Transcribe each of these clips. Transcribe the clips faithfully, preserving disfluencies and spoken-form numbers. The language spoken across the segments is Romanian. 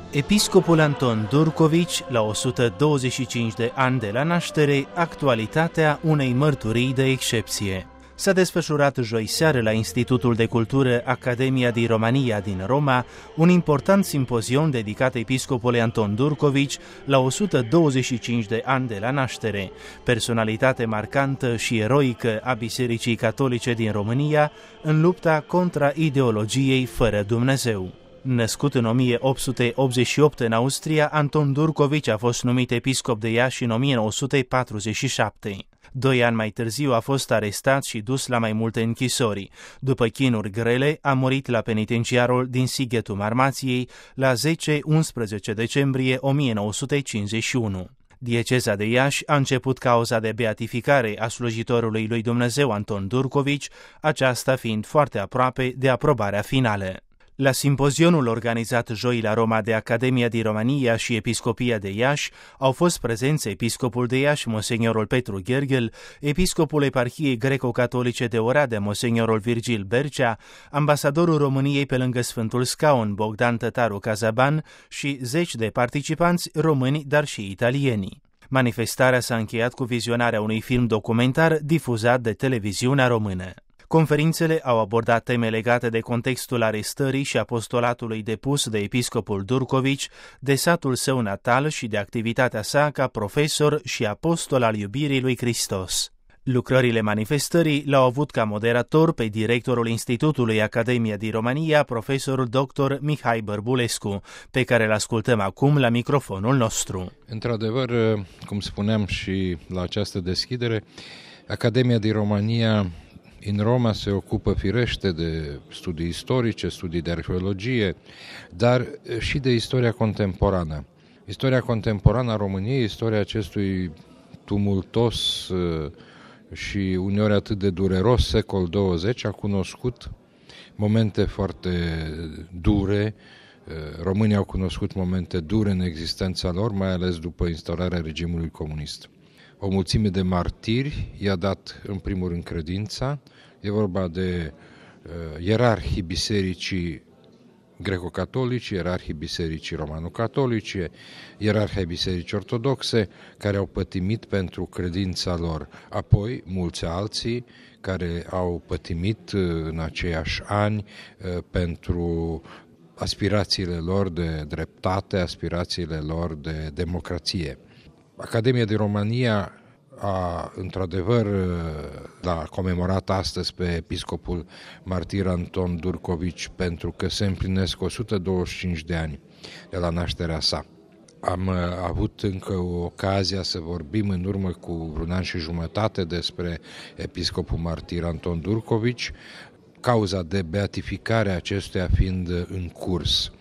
Episcopul Anton Durcovici, la o sută douăzeci și cinci de ani de la naștere, actualitatea unei mărturii de excepție. S-a desfășurat joi seară la Institutul de Cultură Academia di Romania din Roma un important simpozion dedicat episcopului Anton Durcovici la o sută douăzeci și cinci de ani de la naștere, personalitate marcantă și eroică a Bisericii Catolice din România în lupta contra ideologiei fără Dumnezeu. Născut în o mie opt sute optzeci și opt în Austria, Anton Durcovici a fost numit episcop de Iași în o mie nouă sute patruzeci și șapte. Doi ani mai târziu a fost arestat și dus la mai multe închisori. După chinuri grele, a murit la penitenciarul din Sighetul Marmației la zece unsprezece decembrie o mie nouă sute cincizeci și unu. Dieceza de Iași a început cauza de beatificare a slujitorului lui Dumnezeu Anton Durcovici, aceasta fiind foarte aproape de aprobarea finală. La simpozionul organizat joi la Roma de Academia di Romania și Episcopia de Iași au fost prezenți episcopul de Iași, Monsignorul Petru Gherghel, episcopul Eparhiei Greco-Catolice de Oradea, Monsignorul Virgil Bercea, ambasadorul României pe lângă Sfântul Scaun, Bogdan Tătaru Cazaban și zeci de participanți români, dar și italieni. Manifestarea s-a încheiat cu vizionarea unui film documentar difuzat de televiziunea română. Conferințele au abordat teme legate de contextul arestării și apostolatului depus de episcopul Durcovici, de satul său natal și de activitatea sa ca profesor și apostol al iubirii lui Hristos. Lucrările manifestării l-au avut ca moderator pe directorul Institutului Academia di Romania, profesorul doctor Mihai Bărbulescu, pe care îl ascultăm acum la microfonul nostru. Într-adevăr, cum spuneam și la această deschidere, Academia di Romania în Roma se ocupă firește de studii istorice, studii de arheologie, dar și de istoria contemporană. Istoria contemporană a României, istoria acestui tumultos și uneori atât de dureros secol douăzeci a cunoscut momente foarte dure. Românii au cunoscut momente dure în existența lor, mai ales după instaurarea regimului comunist. O mulțime de martiri i-a dat în primul rând credința. E vorba de uh, ierarhii bisericii greco-catolici, ierarhii bisericii romano-catolice, ierarhii bisericii ortodoxe, care au pătimit pentru credința lor. Apoi, mulți alții care au pătimit uh, în aceiași ani uh, pentru aspirațiile lor de dreptate, aspirațiile lor de democrație. Academia de România a, într-adevăr, l-a comemorat astăzi pe episcopul martir Anton Durcovici pentru că se împlinesc o sută douăzeci și cinci de ani de la nașterea sa. Am avut încă o ocazia să vorbim în urmă cu vreun an și jumătate despre episcopul martir Anton Durcovici, cauza de beatificare a acestuia fiind în curs.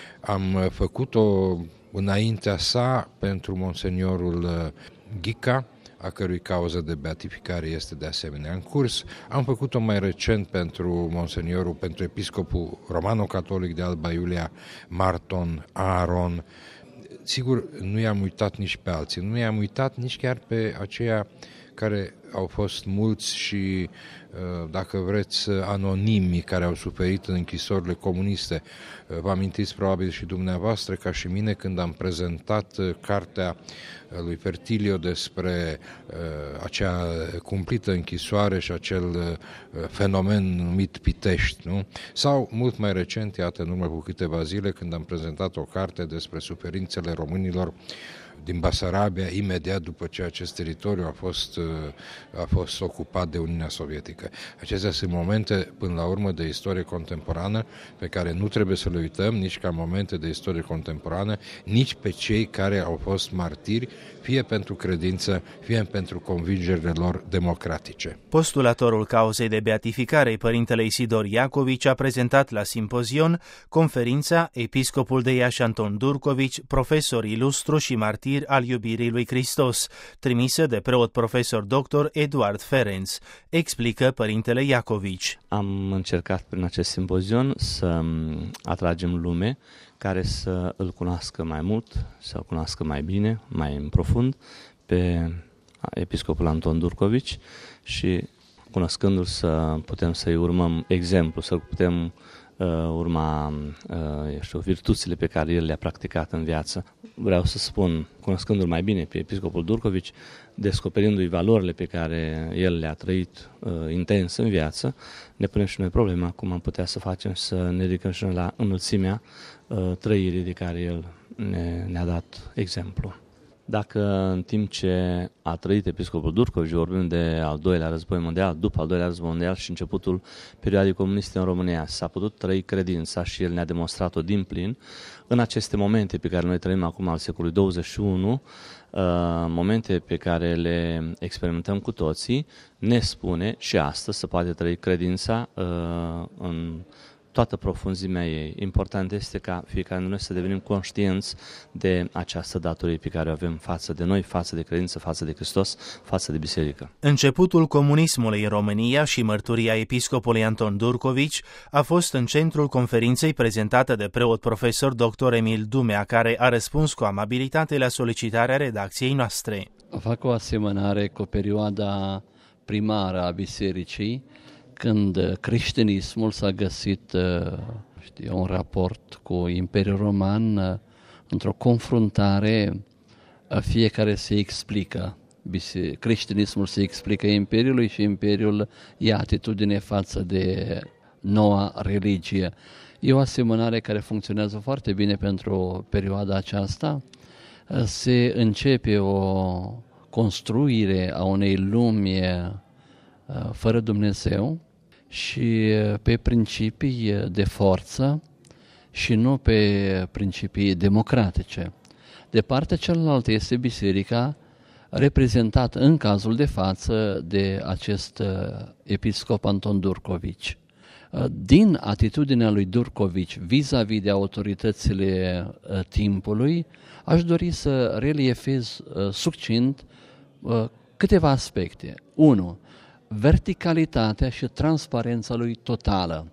Am făcut-o înaintea sa pentru monseniorul Ghica, a cărui cauză de beatificare este de asemenea în curs. Am făcut-o mai recent pentru monseniorul, pentru episcopul romano-catolic de Alba Iulia, Marton Aaron. Sigur, nu i-am uitat nici pe alții, nu i-am uitat nici chiar pe aceia care au fost mulți și, dacă vreți, anonimi care au suferit în închisorile comuniste. Vă amintiți probabil și dumneavoastră, ca și mine, când am prezentat cartea lui Fertilio despre acea cumplită închisoare și acel fenomen numit Pitești, nu? Sau, mult mai recent, iată, în urmă cu câteva zile, când am prezentat o carte despre suferințele românilor din Basarabia, imediat după ce acest teritoriu a fost, a fost ocupat de Uniunea Sovietică. Acestea sunt momente, până la urmă, de istorie contemporană, pe care nu trebuie să le uităm, nici ca momente de istorie contemporană, nici pe cei care au fost martiri, fie pentru credință, fie pentru convingerile lor democratice. Postulatorul cauzei de beatificare, părintele Isidor Iacovici, a prezentat la simpozion conferința Episcopul de Iași Anton Durcovici, profesor ilustru și martir al iubirii lui Hristos, trimisă de preot profesor doctor Eduard Ferenc, explică părintele Iacovici. Am încercat prin acest simpozion să atragem lume care să îl cunoască mai mult, să îl cunoască mai bine, mai în profund pe episcopul Anton Durcovici și, cunoscându-l, să putem să-i urmăm exemplu, să putem urma, eu știu, virtuțile pe care el le-a practicat în viață. Vreau să spun, cunoscându-l mai bine pe episcopul Durcovici, descoperindu-i valorile pe care el le-a trăit uh, intens în viață, ne punem și noi problema cum am putea să facem să ne ridicăm și noi la înălțimea uh, trăirii de care el ne, ne-a dat exemplu. Dacă în timp ce a trăit episcopul Durcovici, vorbim de al doilea război mondial, după al doilea război mondial și începutul perioadei comuniste în România, s-a putut trăi credința și el ne-a demonstrat-o din plin, în aceste momente pe care noi trăim acum al secolului douăzeci și unu, momente pe care le experimentăm cu toții, ne spune și astăzi se poate trăi credința în toată profunzimea ei. Important este ca fiecare dintre noi să devenim conștienți de această datorie pe care o avem față de noi, față de credință, față de Hristos, față de biserică. Începutul comunismului în România și mărturia episcopului Anton Durcovici a fost în centrul conferinței prezentată de preot profesor doctor Emil Dumea, care a răspuns cu amabilitate la solicitarea redacției noastre. Fac o asemănare cu perioada primară a bisericii, când creștinismul s-a găsit, știu, un raport cu Imperiul Roman, într-o confruntare, fiecare se explică. Creștinismul se explică Imperiului și Imperiul ia atitudine față de noua religie. E o asemănare care funcționează foarte bine pentru perioada aceasta. Se începe o construire a unei lumi fără Dumnezeu și pe principii de forță și nu pe principii democratice. De partea cealaltă este biserica, reprezentată în cazul de față de acest episcop Anton Durcovici. Din atitudinea lui Durcovici vis-a-vis de autoritățile timpului, aș dori să reliefez succint câteva aspecte. unu. Verticalitatea și transparența lui totală.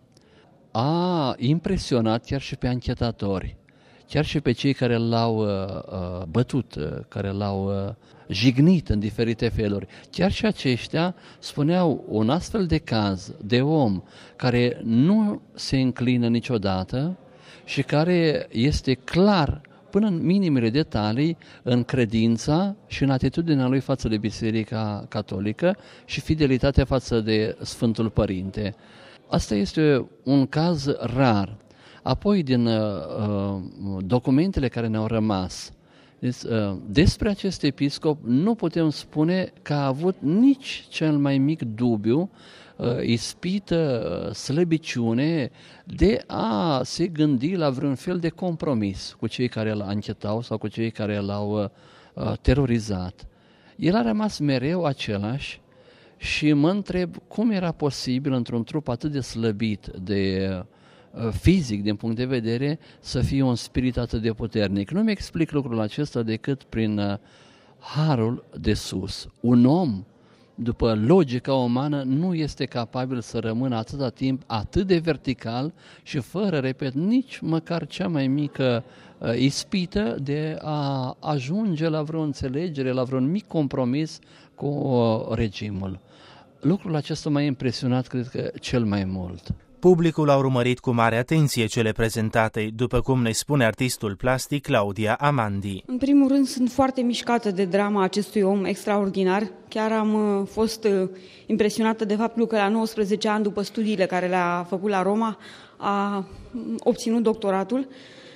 A impresionat chiar și pe anchetatori, chiar și pe cei care l-au uh, bătut, care l-au uh, jignit în diferite feluri. Chiar și aceștia spuneau un astfel de caz de om care nu se înclină niciodată și care este clar până în minimele detalii în credința și în atitudinea lui față de Biserica Catolică și fidelitatea față de Sfântul Părinte. Asta este un caz rar. Apoi, din uh, documentele care ne-au rămas, deci, uh, despre acest episcop nu putem spune că a avut nici cel mai mic dubiu, uh, ispită, slăbiciune de a se gândi la vreun fel de compromis cu cei care îl anchetau sau cu cei care l-au uh, terorizat. El a rămas mereu același și mă întreb cum era posibil într-un trup atât de slăbit, de uh, fizic, din punct de vedere, să fie un spirit atât de puternic. Nu mi explic lucrul acesta decât prin uh, harul de sus. Un om, după logica umană, nu este capabil să rămână atâta timp atât de vertical și fără, repet, nici măcar cea mai mică uh, ispită de a ajunge la vreo înțelegere, la vreun mic compromis cu uh, regimul. Lucrul acesta m-a impresionat, cred că, cel mai mult. Publicul a urmărit cu mare atenție cele prezentate, după cum ne spune artistul plastic Claudia Amandi. În primul rând, sunt foarte mișcată de drama acestui om extraordinar. Chiar am fost impresionată de faptul că la nouăsprezece ani, după studiile care le-a făcut la Roma, a obținut doctoratul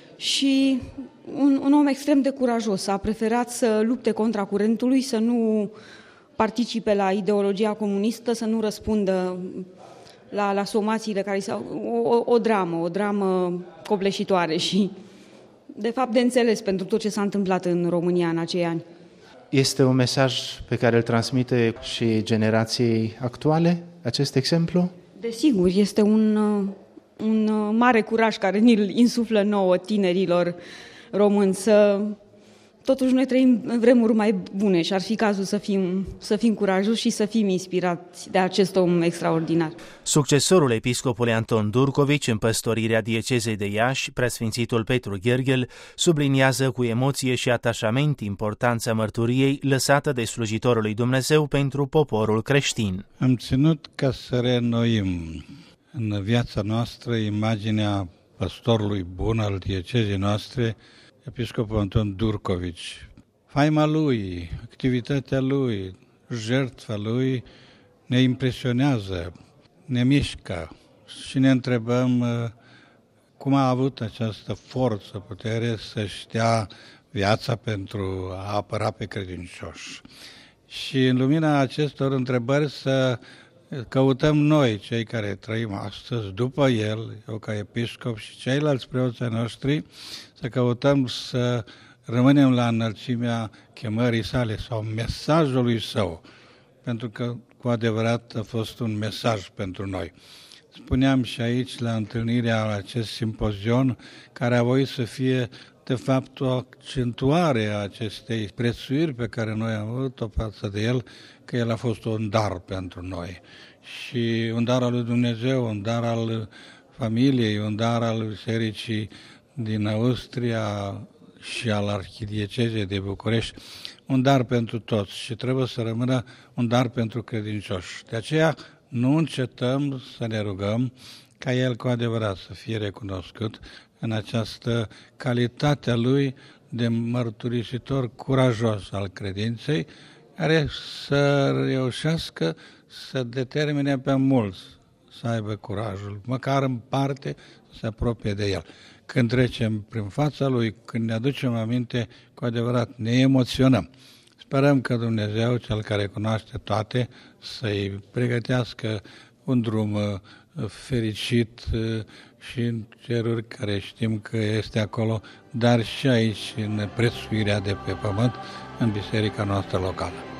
și un, un om extrem de curajos. A preferat să lupte contra curentului, să nu participe la ideologia comunistă, să nu răspundă la, la somațiile care s-au... O, o dramă, o dramă copleșitoare și, de fapt, de înțeles pentru tot ce s-a întâmplat în România în acei ani. Este un mesaj pe care îl transmite și generației actuale, acest exemplu? Desigur, este un, un mare curaj care ni-l insuflă nouă tinerilor români să... Totuși noi trăim în vremuri mai bune și ar fi cazul să fim, să fim curajoși și să fim inspirați de acest om extraordinar. Succesorul episcopului Anton Durcovici în păstorirea diecezei de Iași, preasfințitul Petru Gherghel, subliniază cu emoție și atașament importanța mărturiei lăsată de slujitorul lui Dumnezeu pentru poporul creștin. Am ținut ca să reînnoim în viața noastră imaginea păstorului bun al diecezii noastre, episcopul Anton Durcovici. Faima lui, activitatea lui, jertfa lui ne impresionează, ne mișcă și ne întrebăm cum a avut această forță, putere să-și dea viața pentru a apăra pe credincioși. Și în lumina acestor întrebări să căutăm noi, cei care trăim astăzi, după el, eu ca episcop și ceilalți preoții noștri, să căutăm să rămânem la înălțimea chemării sale sau mesajului său, pentru că cu adevărat a fost un mesaj pentru noi. Spuneam și aici la întâlnirea la acest simpozion, care a voit să fie de fapt o accentuare a acestei prețuiri pe care noi am avut-o față de el, că el a fost un dar pentru noi. Și un dar al lui Dumnezeu, un dar al familiei, un dar al bisericii din Austria și al Arhidiecezei de București, un dar pentru toți și trebuie să rămână un dar pentru credincioși. De aceea nu încetăm să ne rugăm ca el cu adevărat să fie recunoscut în această calitate a lui de mărturisitor curajos al credinței, care să reușească să determine pe mulți să aibă curajul, măcar în parte să se apropie de el. Când trecem prin fața lui, când ne aducem aminte, cu adevărat ne emoționăm. Sperăm că Dumnezeu, Cel care cunoaște toate, să-i pregătească un drum fericit și în ceruri, care știm că este acolo, dar și aici în prețuirea de pe pământ, în biserica noastră locală.